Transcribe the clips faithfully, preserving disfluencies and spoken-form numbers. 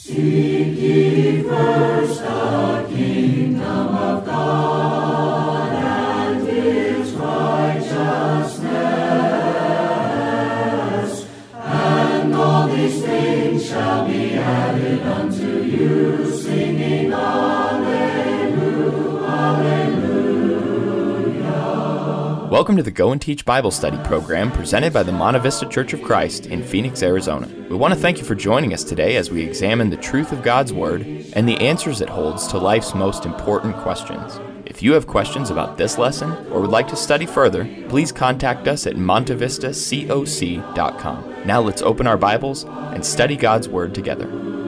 Seek ye first the kingdom of God and His righteousness, and all these things shall be added unto you, singing Alleluia, Alleluia. Welcome to the Go and Teach Bible Study program presented by the Monte Vista Church of Christ in Phoenix, Arizona. We want to thank you for joining us today as we examine the truth of God's Word and the answers it holds to life's most important questions. If you have questions about this lesson or would like to study further, please contact us at monte vista coc dot com. Now let's open our Bibles and study God's Word together.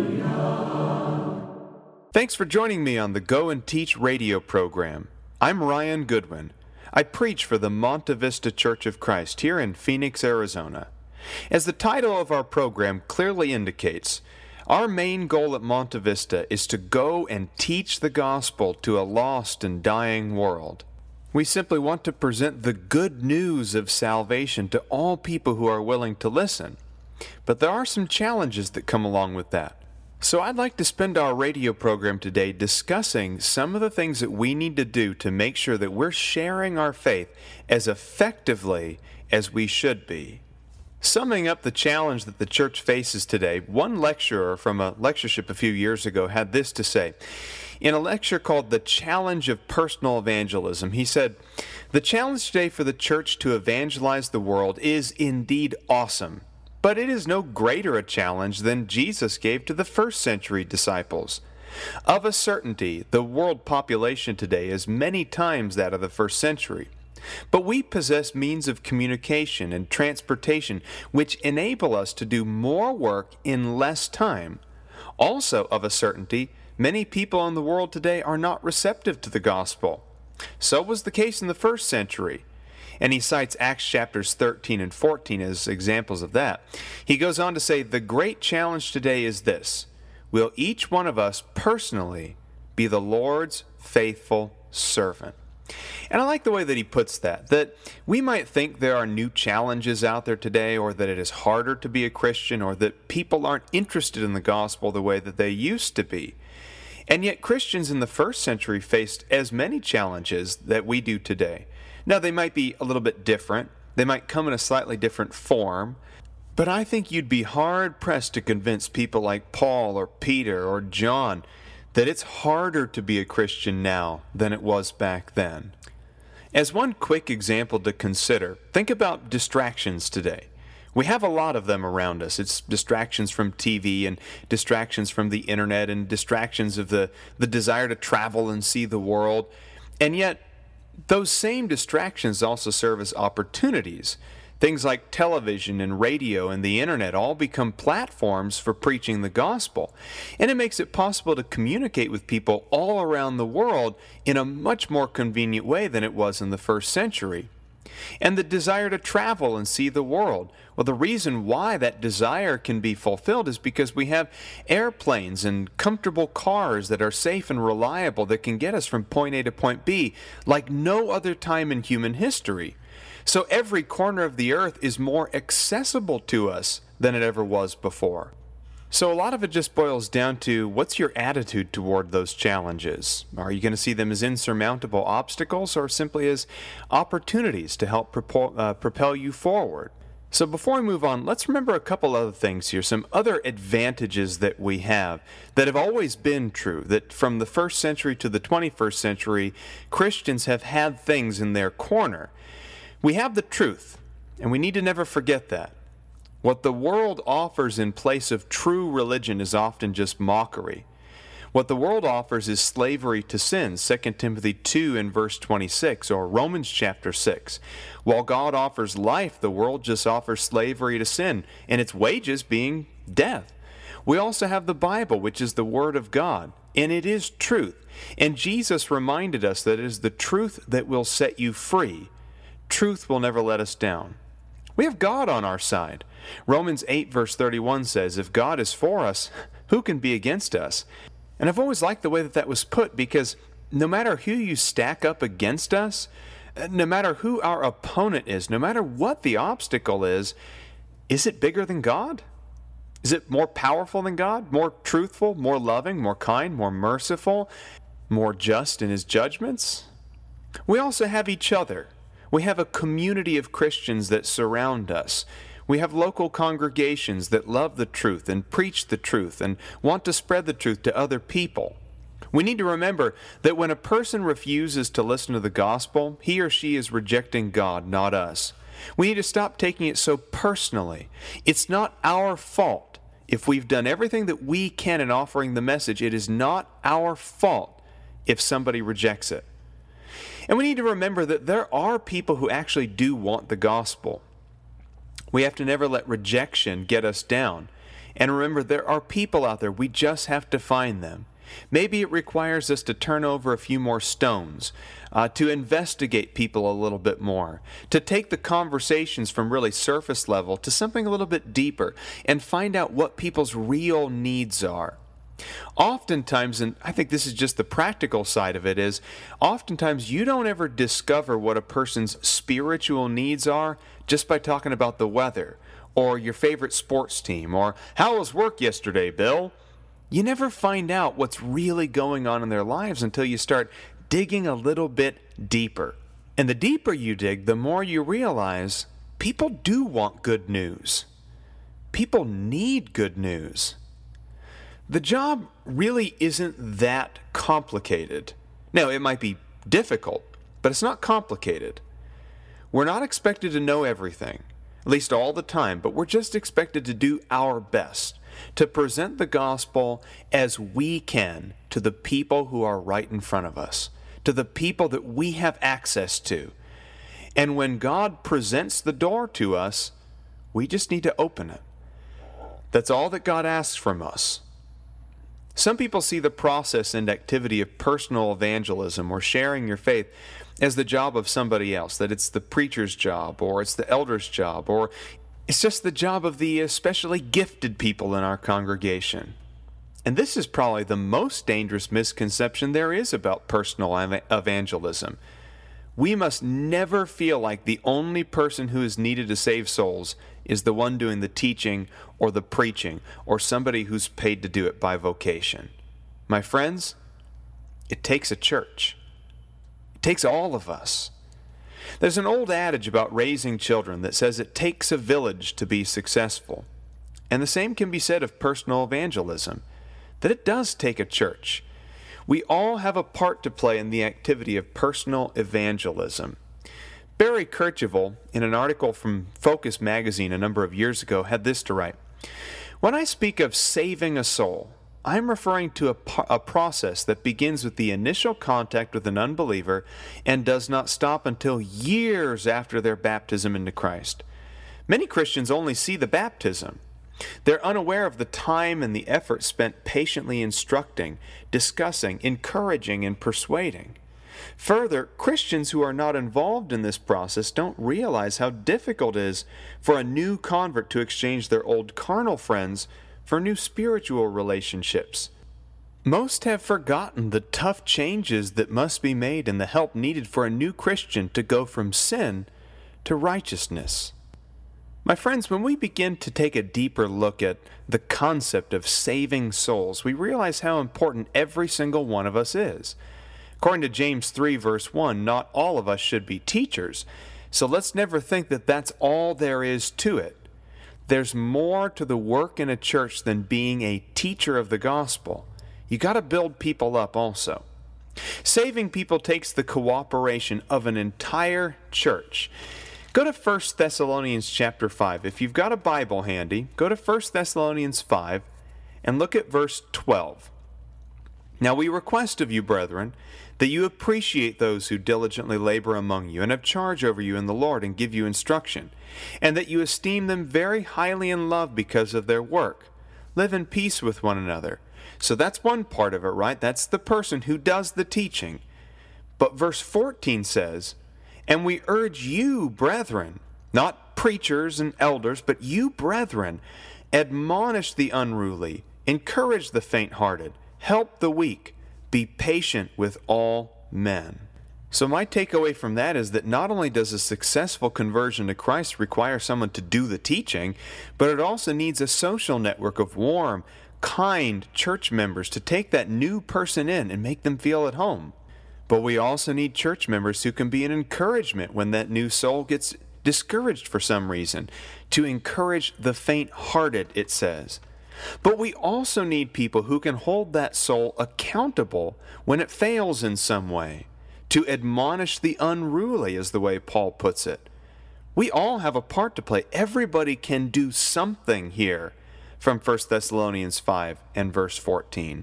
Thanks for joining me on the Go and Teach radio program. I'm Ryan Goodwin. I preach for the Monte Vista Church of Christ here in Phoenix, Arizona. As the title of our program clearly indicates, our main goal at Monte Vista is to go and teach the gospel to a lost and dying world. We simply want to present the good news of salvation to all people who are willing to listen. But there are some challenges that come along with that. So I'd like to spend our radio program today discussing some of the things that we need to do to make sure that we're sharing our faith as effectively as we should be. Summing up the challenge that the church faces today, one lecturer from a lectureship a few years ago had this to say. In a lecture called The Challenge of Personal Evangelism, he said, "The challenge today for the church to evangelize the world is indeed awesome. But it is no greater a challenge than Jesus gave to the first century disciples. Of a certainty, the world population today is many times that of the first century. But we possess means of communication and transportation which enable us to do more work in less time. Also, of a certainty, many people in the world today are not receptive to the gospel. So was the case in the first century." And he cites Acts chapters thirteen and fourteen as examples of that. He goes on to say, "The great challenge today is this: will each one of us personally be the Lord's faithful servant?" And I like the way that he puts that, that we might think there are new challenges out there today, or that it is harder to be a Christian, or that people aren't interested in the gospel the way that they used to be. And yet Christians in the first century faced as many challenges that we do today. Now, they might be a little bit different. They might come in a slightly different form. But I think you'd be hard-pressed to convince people like Paul or Peter or John that it's harder to be a Christian now than it was back then. As one quick example to consider, think about distractions today. We have a lot of them around us. It's distractions from T V and distractions from the internet and distractions of the, the desire to travel and see the world. And yet, those same distractions also serve as opportunities. Things like television and radio and the internet all become platforms for preaching the gospel. And it makes it possible to communicate with people all around the world in a much more convenient way than it was in the first century. And the desire to travel and see the world. Well, the reason why that desire can be fulfilled is because we have airplanes and comfortable cars that are safe and reliable that can get us from point A to point B like no other time in human history. So every corner of the earth is more accessible to us than it ever was before. So a lot of it just boils down to, what's your attitude toward those challenges? Are you going to see them as insurmountable obstacles or simply as opportunities to help propel, uh, propel you forward? So before we move on, let's remember a couple other things here, some other advantages that we have that have always been true, that from the first century to the twenty-first century, Christians have had things in their corner. We have the truth, and we need to never forget that. What the world offers in place of true religion is often just mockery. What the world offers is slavery to sin, Second Timothy two and verse twenty-six, or Romans chapter six. While God offers life, the world just offers slavery to sin, and its wages being death. We also have the Bible, which is the Word of God, and it is truth. And Jesus reminded us that it is the truth that will set you free. Truth will never let us down. We have God on our side. Romans eight verse thirty-one says, "If God is for us, who can be against us?" And I've always liked the way that that was put, because no matter who you stack up against us, no matter who our opponent is, no matter what the obstacle is, is it bigger than God? Is it more powerful than God? More truthful, more loving, more kind, more merciful, more just in his judgments? We also have each other. We have a community of Christians that surround us. We have local congregations that love the truth and preach the truth and want to spread the truth to other people. We need to remember that when a person refuses to listen to the gospel, he or she is rejecting God, not us. We need to stop taking it so personally. It's not our fault. If we've done everything that we can in offering the message, it is not our fault if somebody rejects it. And we need to remember that there are people who actually do want the gospel. We have to never let rejection get us down. And remember, there are people out there. We just have to find them. Maybe it requires us to turn over a few more stones, uh, to investigate people a little bit more, to take the conversations from really surface level to something a little bit deeper and find out what people's real needs are. Oftentimes, and I think this is just the practical side of it, is oftentimes you don't ever discover what a person's spiritual needs are just by talking about the weather or your favorite sports team or how was work yesterday, Bill? You never find out what's really going on in their lives until you start digging a little bit deeper. And the deeper you dig, the more you realize people do want good news. People need good news. The job really isn't that complicated. Now, it might be difficult, but it's not complicated. We're not expected to know everything, at least all the time, but we're just expected to do our best to present the gospel as we can to the people who are right in front of us, to the people that we have access to. And when God presents the door to us, we just need to open it. That's all that God asks from us. Some people see the process and activity of personal evangelism or sharing your faith as the job of somebody else, that it's the preacher's job or it's the elder's job or it's just the job of the especially gifted people in our congregation. And this is probably the most dangerous misconception there is about personal ev- evangelism. We must never feel like the only person who is needed to save souls is the one doing the teaching or the preaching or somebody who's paid to do it by vocation. My friends, it takes a church. It takes all of us. There's an old adage about raising children that says it takes a village to be successful. And the same can be said of personal evangelism, that it does take a church. We all have a part to play in the activity of personal evangelism. Barry Kercheval, in an article from Focus magazine a number of years ago, had this to write: "When I speak of saving a soul, I'm referring to a, a process that begins with the initial contact with an unbeliever and does not stop until years after their baptism into Christ. Many Christians only see the baptism. They're unaware of the time and the effort spent patiently instructing, discussing, encouraging, and persuading. Further, Christians who are not involved in this process don't realize how difficult it is for a new convert to exchange their old carnal friends for new spiritual relationships. Most have forgotten the tough changes that must be made and the help needed for a new Christian to go from sin to righteousness." My friends, when we begin to take a deeper look at the concept of saving souls, we realize how important every single one of us is. According to James three, verse one, not all of us should be teachers, so let's never think that that's all there is to it. There's more to the work in a church than being a teacher of the gospel. You got to build people up also. Saving people takes the cooperation of an entire church. Go to First Thessalonians chapter five. If you've got a Bible handy, go to First Thessalonians five and look at verse twelve. "Now we request of you, brethren, that you appreciate those who diligently labor among you and have charge over you in the Lord and give you instruction, and that you esteem them very highly in love because of their work. Live in peace with one another." So that's one part of it, right? That's the person who does the teaching. But verse fourteen says, "And we urge you, brethren," not preachers and elders, but you, brethren, "admonish the unruly, encourage the faint-hearted, help the weak, be patient with all men." So my takeaway from that is that not only does a successful conversion to Christ require someone to do the teaching, but it also needs a social network of warm, kind church members to take that new person in and make them feel at home. But we also need church members who can be an encouragement when that new soul gets discouraged for some reason, to encourage the faint-hearted, it says. But we also need people who can hold that soul accountable when it fails in some way, to admonish the unruly, is the way Paul puts it. We all have a part to play. Everybody can do something here, from First Thessalonians five and verse fourteen.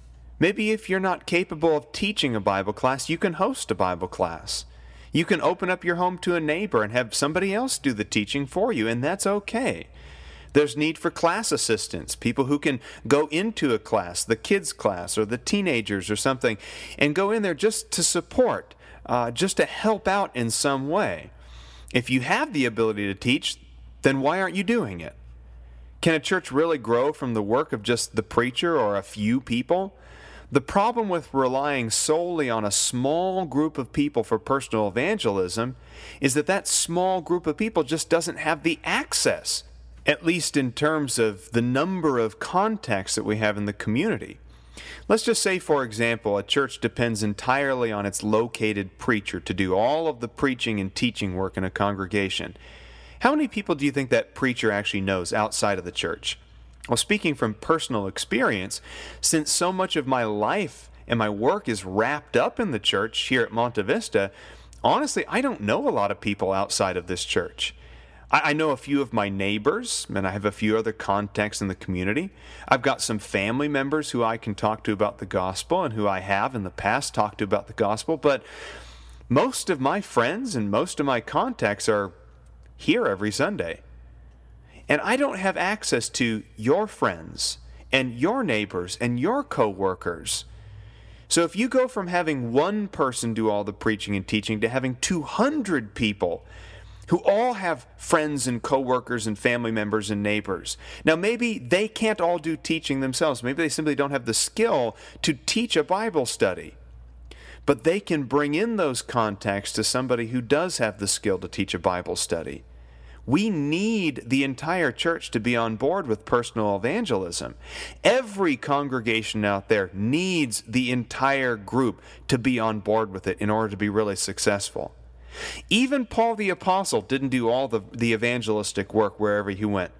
Maybe if you're not capable of teaching a Bible class, you can host a Bible class. You can open up your home to a neighbor and have somebody else do the teaching for you, and that's okay. There's need for class assistants, people who can go into a class, the kids' class or the teenagers or something, and go in there just to support, uh, just to help out in some way. If you have the ability to teach, then why aren't you doing it? Can a church really grow from the work of just the preacher or a few people? The problem with relying solely on a small group of people for personal evangelism is that that small group of people just doesn't have the access, at least in terms of the number of contacts that we have in the community. Let's just say, for example, a church depends entirely on its located preacher to do all of the preaching and teaching work in a congregation. How many people do you think that preacher actually knows outside of the church? Well, speaking from personal experience, since so much of my life and my work is wrapped up in the church here at Monte Vista, honestly, I don't know a lot of people outside of this church. I, I know a few of my neighbors, and I have a few other contacts in the community. I've got some family members who I can talk to about the gospel and who I have in the past talked to about the gospel, but most of my friends and most of my contacts are here every Sunday. And I don't have access to your friends and your neighbors and your co-workers. So if you go from having one person do all the preaching and teaching to having two hundred people who all have friends and co-workers and family members and neighbors. Now maybe they can't all do teaching themselves. Maybe they simply don't have the skill to teach a Bible study. But they can bring in those contacts to somebody who does have the skill to teach a Bible study. We need the entire church to be on board with personal evangelism. Every congregation out there needs the entire group to be on board with it in order to be really successful. Even Paul the Apostle didn't do all the, the evangelistic work wherever he went.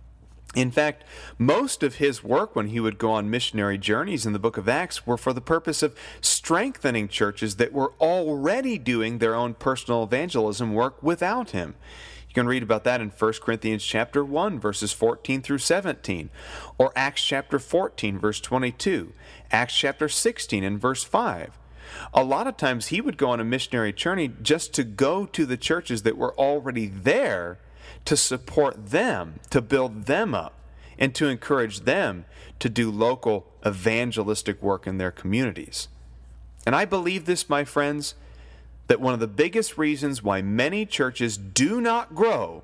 In fact, most of his work when he would go on missionary journeys in the book of Acts were for the purpose of strengthening churches that were already doing their own personal evangelism work without him. You can read about that in First Corinthians chapter one, verses fourteen through seventeen, or Acts chapter fourteen, verse twenty-two, Acts chapter sixteen and verse five. A lot of times he would go on a missionary journey just to go to the churches that were already there to support them, to build them up, and to encourage them to do local evangelistic work in their communities. And I believe this, my friends, that one of the biggest reasons why many churches do not grow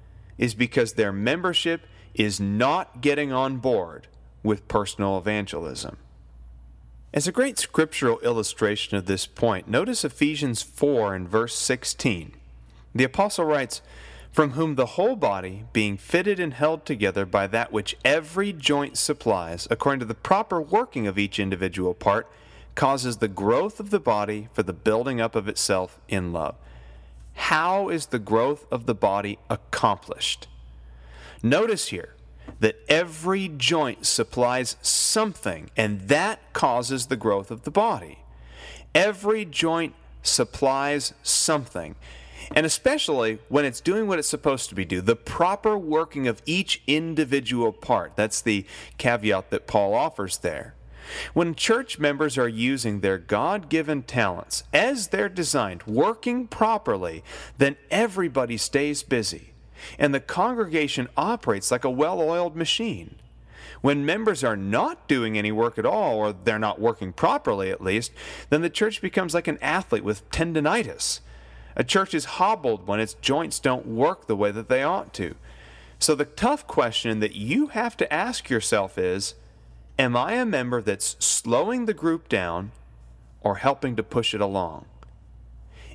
is because their membership is not getting on board with personal evangelism. As a great scriptural illustration of this point, notice Ephesians four and verse sixteen. The apostle writes, "From whom the whole body, being fitted and held together by that which every joint supplies, according to the proper working of each individual part, causes the growth of the body for the building up of itself in love." How is the growth of the body accomplished? Notice here that every joint supplies something, and that causes the growth of the body. Every joint supplies something, and especially when it's doing what it's supposed to be do, the proper working of each individual part. That's the caveat that Paul offers there. When church members are using their God-given talents as they're designed, working properly, then everybody stays busy, and the congregation operates like a well-oiled machine. When members are not doing any work at all, or they're not working properly at least, then the church becomes like an athlete with tendinitis. A church is hobbled when its joints don't work the way that they ought to. So the tough question that you have to ask yourself is, am I a member that's slowing the group down or helping to push it along?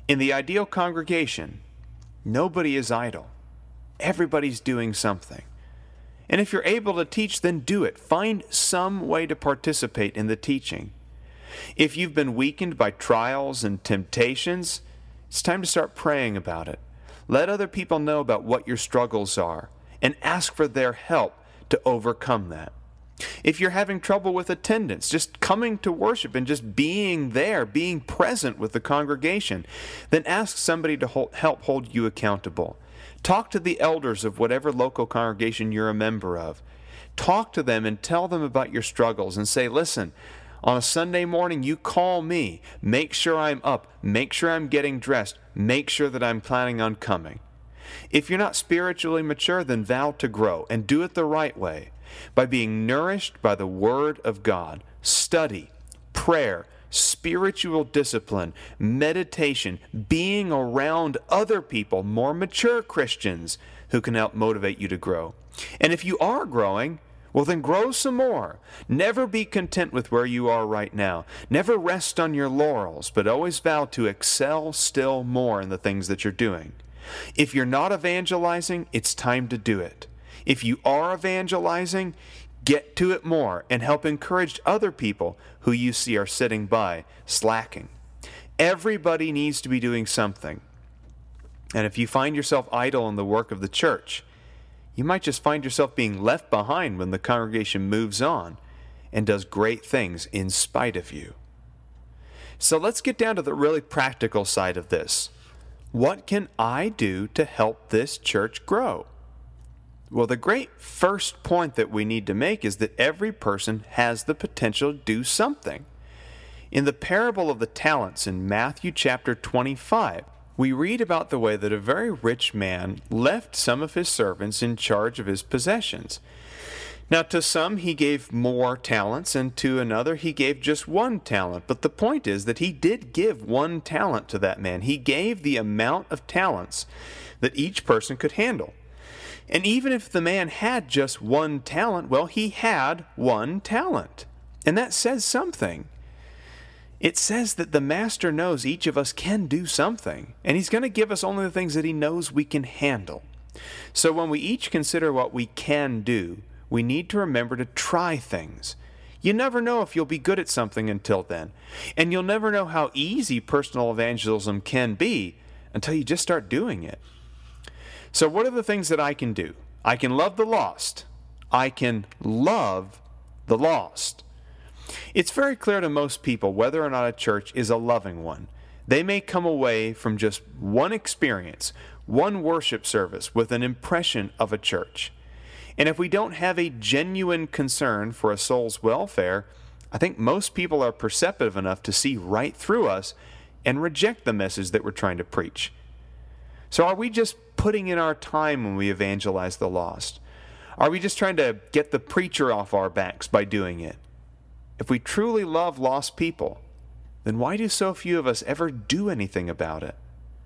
In the ideal congregation, nobody is idle. Everybody's doing something. And if you're able to teach, then do it. Find some way to participate in the teaching. If you've been weakened by trials and temptations, it's time to start praying about it. Let other people know about what your struggles are and ask for their help to overcome that. If you're having trouble with attendance, just coming to worship and just being there, being present with the congregation, then ask somebody to hold, help hold you accountable. Talk to the elders of whatever local congregation you're a member of. Talk to them and tell them about your struggles and say, listen, on a Sunday morning, you call me. Make sure I'm up. Make sure I'm getting dressed. Make sure that I'm planning on coming. If you're not spiritually mature, then vow to grow and do it the right way by being nourished by the Word of God, study, prayer, spiritual discipline, meditation, being around other people, more mature Christians who can help motivate you to grow. And if you are growing, well, then grow some more. Never be content with where you are right now. Never rest on your laurels, but always vow to excel still more in the things that you're doing. If you're not evangelizing, it's time to do it. If you are evangelizing, get to it more and help encourage other people who you see are sitting by, slacking. Everybody needs to be doing something. And if you find yourself idle in the work of the church, you might just find yourself being left behind when the congregation moves on and does great things in spite of you. So let's get down to the really practical side of this. What can I do to help this church grow? Well, the great first point that we need to make is that every person has the potential to do something. In the parable of the talents in Matthew chapter twenty-five, we read about the way that a very rich man left some of his servants in charge of his possessions. Now, to some he gave more talents, and to another he gave just one talent. But the point is that he did give one talent to that man. He gave the amount of talents that each person could handle. And even if the man had just one talent, well, he had one talent. And that says something. It says that the master knows each of us can do something, and he's going to give us only the things that he knows we can handle. So when we each consider what we can do, we need to remember to try things. You never know if you'll be good at something until then, and you'll never know how easy personal evangelism can be until you just start doing it. So what are the things that I can do? I can love the lost. I can love the lost. It's very clear to most people whether or not a church is a loving one. They may come away from just one experience, one worship service with an impression of a church. And if we don't have a genuine concern for a soul's welfare, I think most people are perceptive enough to see right through us and reject the message that we're trying to preach. So are we just putting in our time when we evangelize the lost? Are we just trying to get the preacher off our backs by doing it? If we truly love lost people, then why do so few of us ever do anything about it?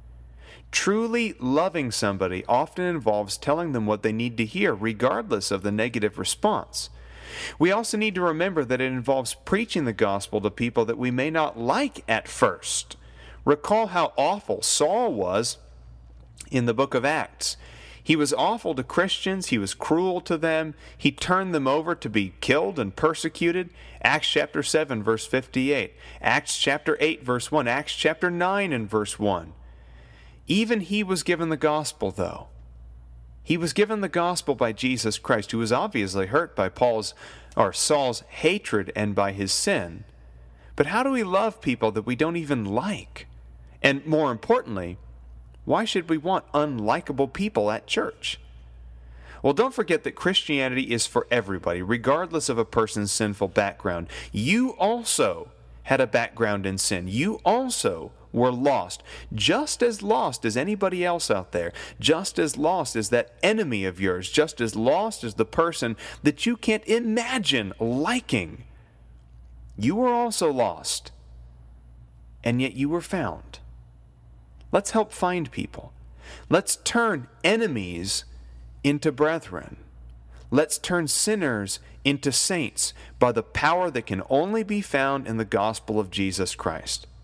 Truly loving somebody often involves telling them what they need to hear, regardless of the negative response. We also need to remember that it involves preaching the gospel to people that we may not like at first. Recall how awful Saul was in the book of Acts. He was awful to Christians. He was cruel to them. He turned them over to be killed and persecuted. Acts chapter seven, verse fifty-eight. Acts chapter eight, verse one. Acts chapter nine and verse one. Even he was given the gospel, though. He was given the gospel by Jesus Christ, who was obviously hurt by Paul's or Saul's hatred and by his sin. But how do we love people that we don't even like? And more importantly, why should we want unlikable people at church? Well, don't forget that Christianity is for everybody, regardless of a person's sinful background. You also had a background in sin. You also were lost, just as lost as anybody else out there, just as lost as that enemy of yours, just as lost as the person that you can't imagine liking. You were also lost, and yet you were found. Let's help find people. Let's turn enemies into brethren. Let's turn sinners into saints by the power that can only be found in the gospel of Jesus Christ.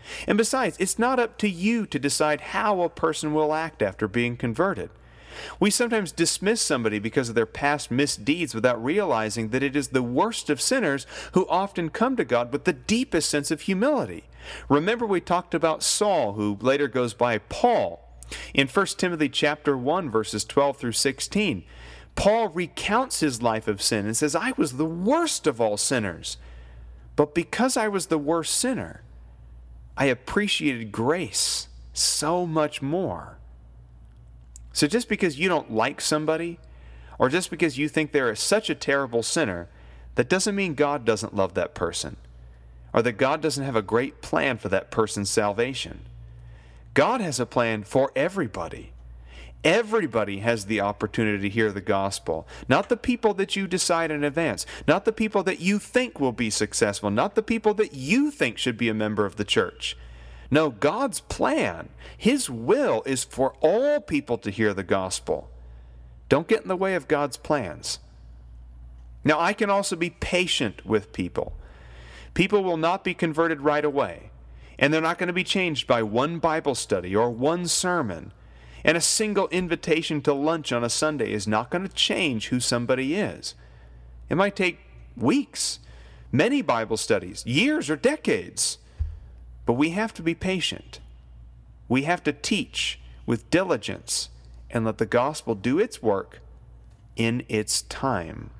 And besides, it's not up to you to decide how a person will act after being converted. We sometimes dismiss somebody because of their past misdeeds without realizing that it is the worst of sinners who often come to God with the deepest sense of humility. Remember, we talked about Saul, who later goes by Paul. In First Timothy chapter one, verses twelve through sixteen, Paul recounts his life of sin and says, I was the worst of all sinners. But because I was the worst sinner, I appreciated grace so much more. So just because you don't like somebody, or just because you think they're such a terrible sinner, that doesn't mean God doesn't love that person, or that God doesn't have a great plan for that person's salvation. God has a plan for everybody. Everybody has the opportunity to hear the gospel. Not the people that you decide in advance. Not the people that you think will be successful. Not the people that you think should be a member of the church. No, God's plan, His will is for all people to hear the gospel. Don't get in the way of God's plans. Now, I can also be patient with people. People will not be converted right away, and they're not going to be changed by one Bible study or one sermon. And a single invitation to lunch on a Sunday is not going to change who somebody is. It might take weeks, many Bible studies, years or decades. But we have to be patient. We have to teach with diligence and let the gospel do its work in its time.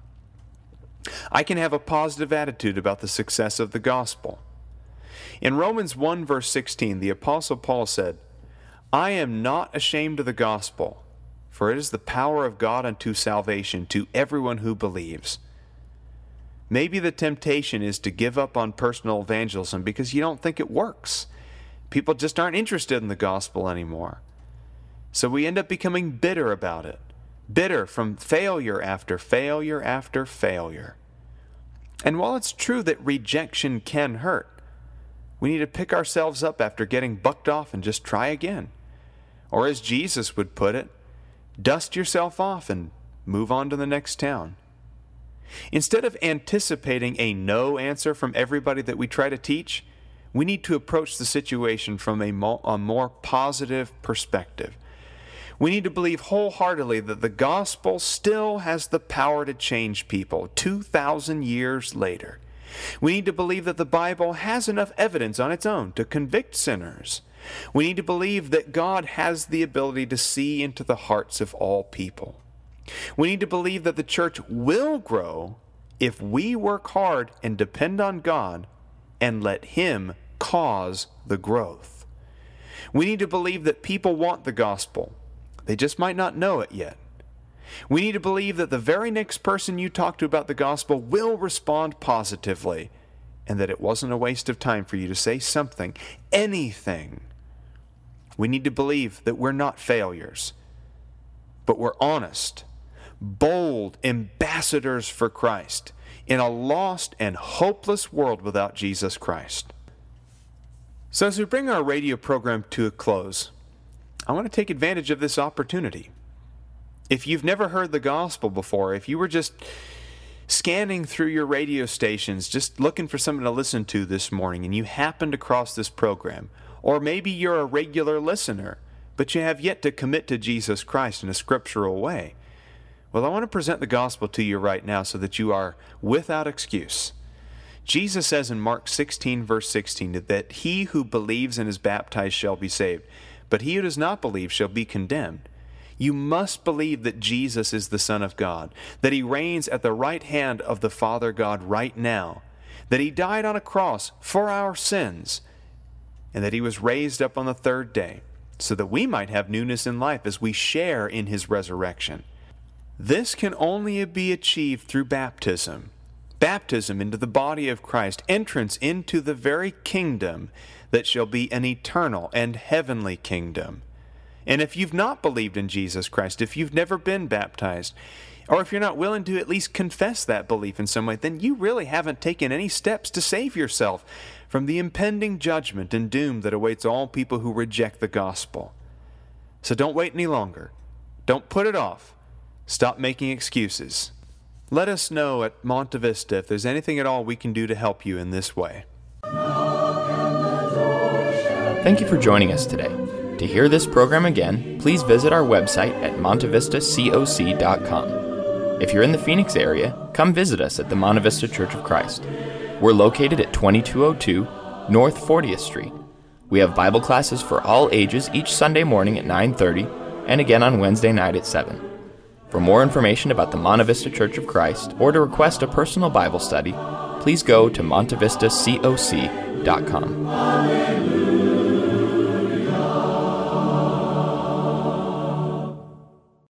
I can have a positive attitude about the success of the gospel. In Romans one verse sixteen, the Apostle Paul said, I am not ashamed of the gospel, for it is the power of God unto salvation to everyone who believes. Maybe the temptation is to give up on personal evangelism because you don't think it works. People just aren't interested in the gospel anymore. So we end up becoming bitter about it. Bitter from failure after failure after failure. And while it's true that rejection can hurt, we need to pick ourselves up after getting bucked off and just try again. Or as Jesus would put it, dust yourself off and move on to the next town. Instead of anticipating a no answer from everybody that we try to teach, we need to approach the situation from a more, a more positive perspective. We need to believe wholeheartedly that the gospel still has the power to change people two thousand years later. We need to believe that the Bible has enough evidence on its own to convict sinners. We need to believe that God has the ability to see into the hearts of all people. We need to believe that the church will grow if we work hard and depend on God and let Him cause the growth. We need to believe that people want the gospel. They just might not know it yet. We need to believe that the very next person you talk to about the gospel will respond positively, and that it wasn't a waste of time for you to say something, anything. We need to believe that we're not failures, but we're honest, bold ambassadors for Christ in a lost and hopeless world without Jesus Christ. So as we bring our radio program to a close, I want to take advantage of this opportunity. If you've never heard the gospel before, if you were just scanning through your radio stations, just looking for something to listen to this morning, and you happened across this program, or maybe you're a regular listener, but you have yet to commit to Jesus Christ in a scriptural way, well, I want to present the gospel to you right now so that you are without excuse. Jesus says in Mark sixteen, verse sixteen, that he who believes and is baptized shall be saved, but he who does not believe shall be condemned. You must believe that Jesus is the Son of God, that He reigns at the right hand of the Father God right now, that He died on a cross for our sins, and that He was raised up on the third day, so that we might have newness in life as we share in His resurrection. This can only be achieved through baptism. Baptism into the body of Christ, entrance into the very kingdom that shall be an eternal and heavenly kingdom. And if you've not believed in Jesus Christ, if you've never been baptized, or if you're not willing to at least confess that belief in some way, then you really haven't taken any steps to save yourself from the impending judgment and doom that awaits all people who reject the gospel. So don't wait any longer. Don't put it off. Stop making excuses. Let us know at Monte Vista if there's anything at all we can do to help you in this way. Knock and the door Thank you for joining us today. To hear this program again, please visit our website at monte vista coc dot com. If you're in the Phoenix area, come visit us at the Monte Vista Church of Christ. We're located at twenty-two oh two North fortieth Street. We have Bible classes for all ages each Sunday morning at nine thirty and again on Wednesday night at seven. For more information about the Monte Vista Church of Christ or to request a personal Bible study, please go to monte vista coc dot com. Hallelujah.